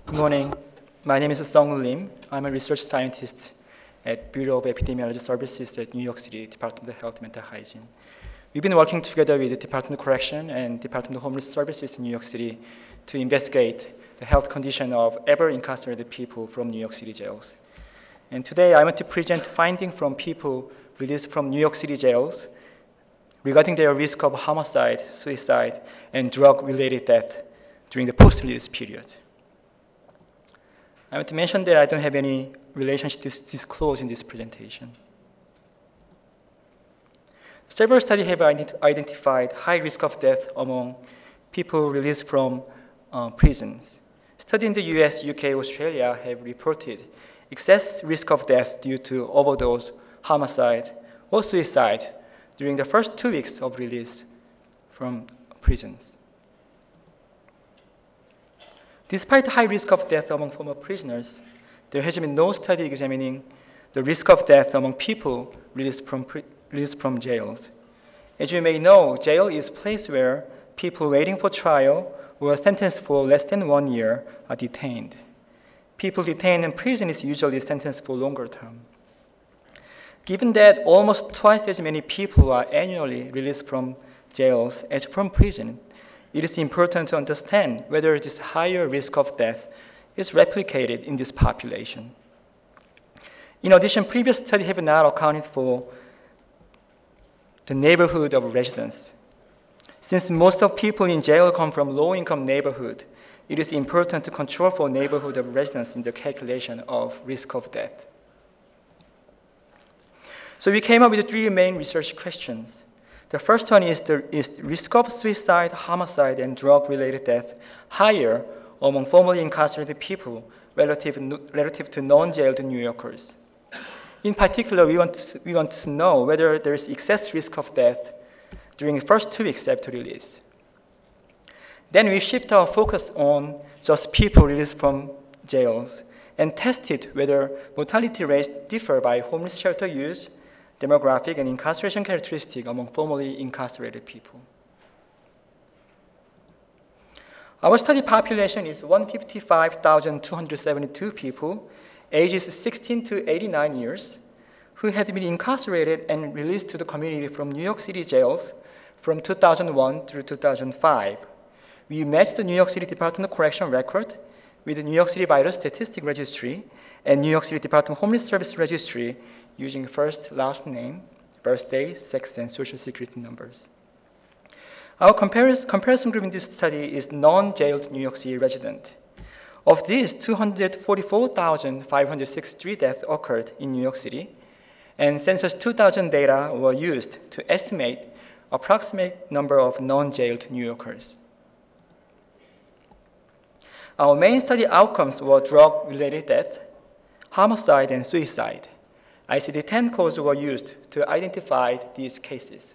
Good morning. My name is Sung Lim. I'm a research scientist at Bureau of Epidemiology Services at New York City Department of Health and Mental Hygiene. We've been working together with the Department of Correction and Department of Homeless Services in New York City to investigate the health condition of ever incarcerated people from New York City jails. And today I want to present findings from people released from New York City jails regarding their risk of homicide, suicide, and drug-related death during the post-release period. I want to mention that I don't have any relationship to disclose in this presentation. Several studies have identified high risk of death among people released from prisons. Studies in the US, UK, Australia have reported excess risk of death due to overdose, homicide, or suicide during the first 2 weeks of release from prisons. Despite the high risk of death among former prisoners, there has been no study examining the risk of death among people released from jails. As you may know, jail is a place where people waiting for trial or sentenced for less than 1 year are detained. People detained in prison is usually sentenced for longer term. Given that almost twice as many people are annually released from jails as from prison, it is important to understand whether this higher risk of death is replicated in this population. In addition, previous studies have not accounted for the neighborhood of residence. Since most of people in jail come from low-income neighborhood, it is important to control for neighborhood of residence in the calculation of risk of death. So we came up with 3 main research questions. The first one is risk of suicide, homicide, and drug-related death higher among formerly incarcerated people relative to non-jailed New Yorkers? In particular, we want to know whether there is excess risk of death during the first 2 weeks after release. Then we shift our focus on just people released from jails and tested whether mortality rates differ by homeless shelter use, demographic, and incarceration characteristic among formerly incarcerated people. Our study population is 155,272 people, ages 16 to 89 years, who had been incarcerated and released to the community from New York City jails from 2001 through 2005. We matched the New York City Department of Correction record with the New York City Vital Statistics Registry and New York City Department of Homeless Services Registry using first, last name, birthday, sex, and social security numbers. Our comparison group in this study is non-jailed New York City resident. Of these, 244,563 deaths occurred in New York City, and Census 2000 data were used to estimate approximate number of non-jailed New Yorkers. Our main study outcomes were drug-related death, homicide, and suicide. ICD-10 codes were used to identify these cases.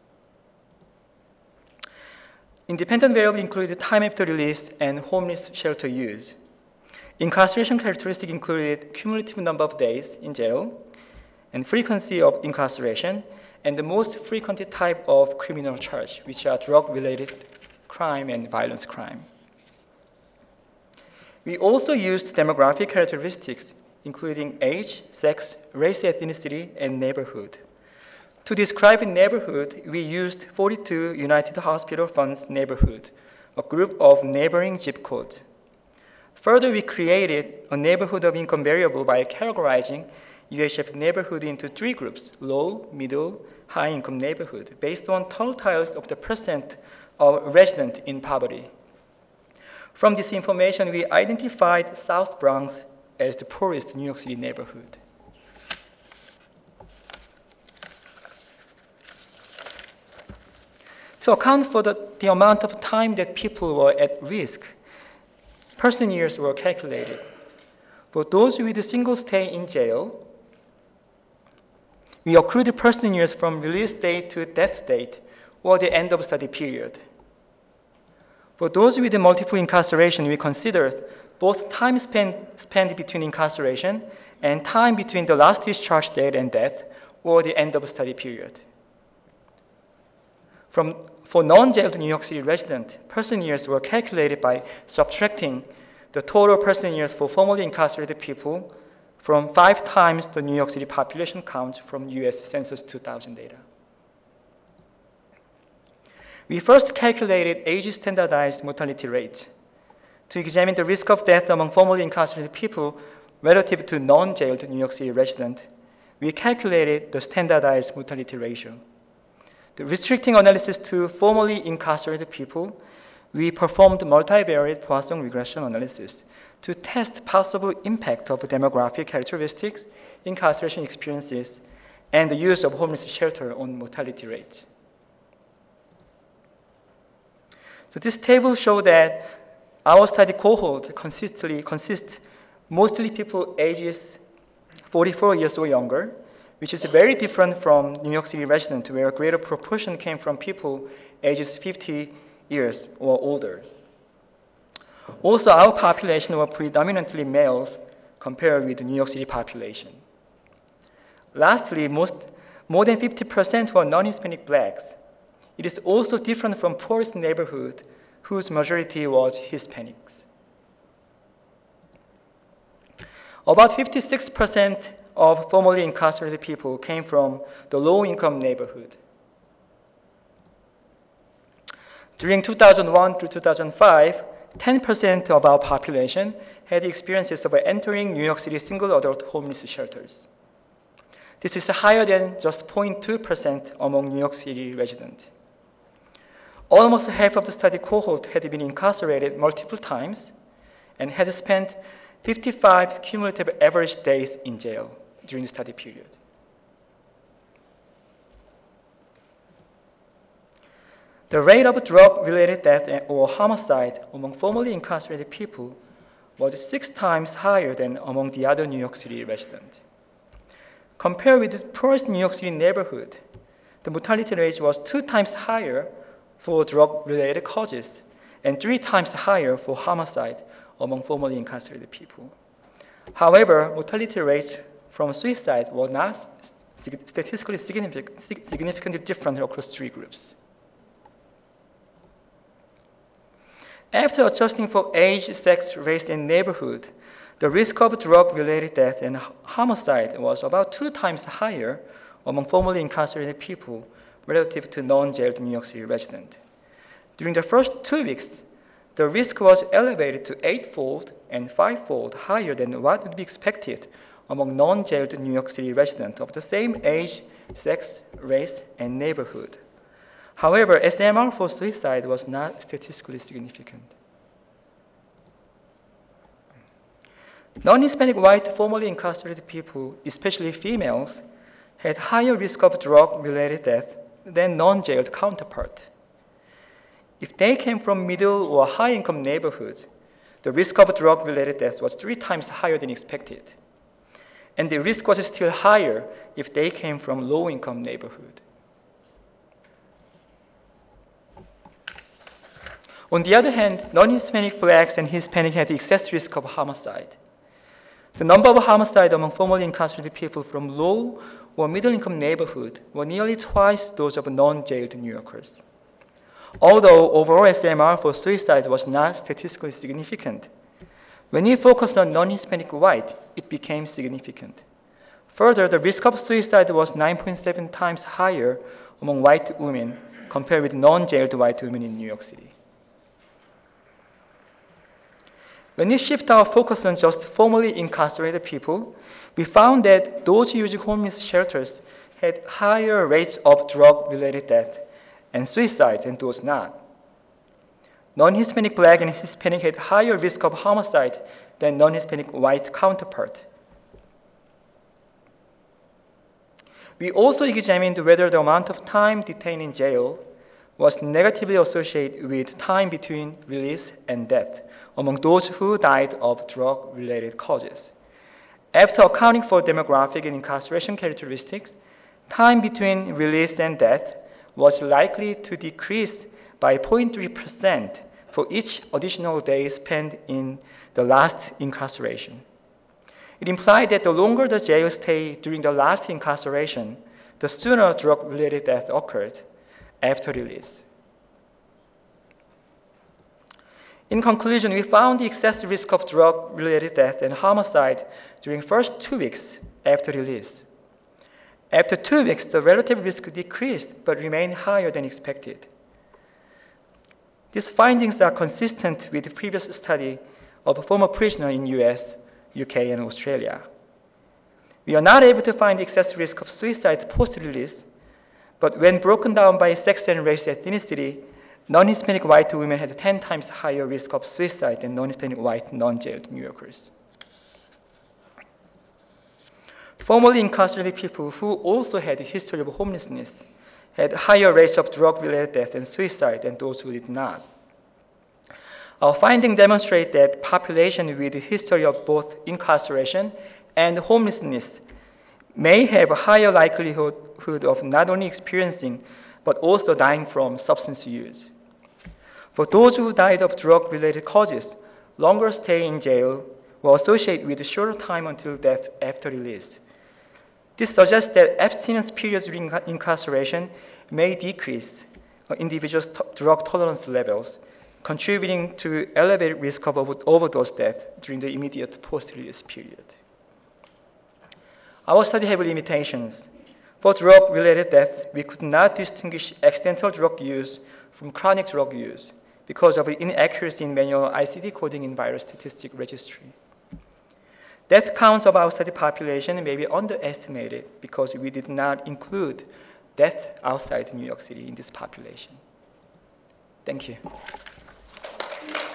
Independent variables included time after release and homeless shelter use. Incarceration characteristics included cumulative number of days in jail and frequency of incarceration and the most frequent type of criminal charge, which are drug-related crime and violence crime. We also used demographic characteristics including age, sex, race, ethnicity, and neighborhood. To describe a neighborhood, we used 42 United Hospital Funds neighborhood, a group of neighboring zip codes. Further, we created a neighborhood of income variable by categorizing UHF neighborhood into 3 groups, low, middle, high income neighborhood, based on totals of the percent of residents in poverty. From this information, we identified South Bronx as the poorest New York City neighborhood. To account for the amount of time that people were at risk, person years were calculated. For those with a single stay in jail, we accrued person years from release date to death date or the end of study period. For those with multiple incarceration, we considered both time spent between incarceration and time between the last discharge date and death or the end of study period. For non-jailed New York City resident, person years were calculated by subtracting the total person years for formerly incarcerated people from 5 times the New York City population count from US Census 2000 data. We first calculated age-standardized mortality rate to examine the risk of death among formerly incarcerated people relative to non-jailed New York City residents. We calculated the standardized mortality ratio. The restricting analysis to formerly incarcerated people, we performed multivariate Poisson regression analysis to test possible impact of demographic characteristics, incarceration experiences, and the use of homeless shelter on mortality rate. So this table shows that our study cohort consists mostly people ages 44 years or younger, which is very different from New York City residents, where a greater proportion came from people ages 50 years or older. Also, our population were predominantly males compared with the New York City population. Lastly, more than 50% were non-Hispanic blacks. It is also different from poorest neighborhood, whose majority was Hispanics. About 56% of formerly incarcerated people came from the low-income neighborhood. During 2001 to 2005, 10% of our population had experiences of entering New York City single adult homeless shelters. This is higher than just 0.2% among New York City residents. Almost half of the study cohort had been incarcerated multiple times and had spent 55 cumulative average days in jail during the study period. The rate of drug-related death or homicide among formerly incarcerated people was 6 times higher than among the other New York City residents. Compared with the poorest New York City neighborhood, the mortality rate was 2 times higher for drug-related causes and 3 times higher for homicide among formerly incarcerated people. However, mortality rates from suicide were not statistically significantly different across 3 groups. After adjusting for age, sex, race, and neighborhood, the risk of drug-related death and homicide was about 2 times higher among formerly incarcerated people relative to non-jailed New York City residents. During the first 2 weeks, the risk was elevated to 8-fold and 5-fold higher than what would be expected among non-jailed New York City residents of the same age, sex, race, and neighborhood. However, SMR for suicide was not statistically significant. Non-Hispanic white formerly incarcerated people, especially females, had higher risk of drug-related death than non-jailed counterpart. If they came from middle or high-income neighborhoods, the risk of drug-related death was 3 times higher than expected. And the risk was still higher if they came from low-income neighborhood. On the other hand, non-Hispanic blacks and Hispanic had excess risk of homicide. The number of homicide among formerly incarcerated people from low or middle-income neighborhood were nearly twice those of non-jailed New Yorkers. Although overall SMR for suicide was not statistically significant, when we focused on non-Hispanic white, it became significant. Further, the risk of suicide was 9.7 times higher among white women compared with non-jailed white women in New York City. When we shift our focus on just formerly incarcerated people, we found that those using homeless shelters had higher rates of drug-related death and suicide than those not. Non-Hispanic black and Hispanic had higher risk of homicide than non-Hispanic white counterpart. We also examined whether the amount of time detained in jail was negatively associated with time between release and death among those who died of drug-related causes. After accounting for demographic and incarceration characteristics, time between release and death was likely to decrease by 0.3% for each additional day spent in the last incarceration. It implied that the longer the jail stay during the last incarceration, the sooner drug-related death occurred after release. In conclusion, we found the excessive risk of drug-related death and homicide during first 2 weeks after release. After 2 weeks, the relative risk decreased but remained higher than expected. These findings are consistent with the previous study of former prisoners in US, UK, and Australia. We are not able to find excessive risk of suicide post-release, but when broken down by sex and race ethnicity, non-Hispanic white women had 10 times higher risk of suicide than non-Hispanic white non-jailed New Yorkers. Formerly incarcerated people who also had a history of homelessness had higher rates of drug-related death and suicide than those who did not. Our findings demonstrate that population with a history of both incarceration and homelessness may have a higher likelihood of not only experiencing but also dying from substance use. For those who died of drug-related causes, longer stay in jail were associated with a shorter time until death after release. This suggests that abstinence periods during incarceration may decrease individuals' drug tolerance levels, contributing to elevated risk of overdose death during the immediate post-release period. Our study had limitations. For drug-related death, we could not distinguish accidental drug use from chronic drug use because of the inaccuracy in manual ICD coding in virus statistic registry. Death counts of our study population may be underestimated because we did not include death outside New York City in this population. Thank you.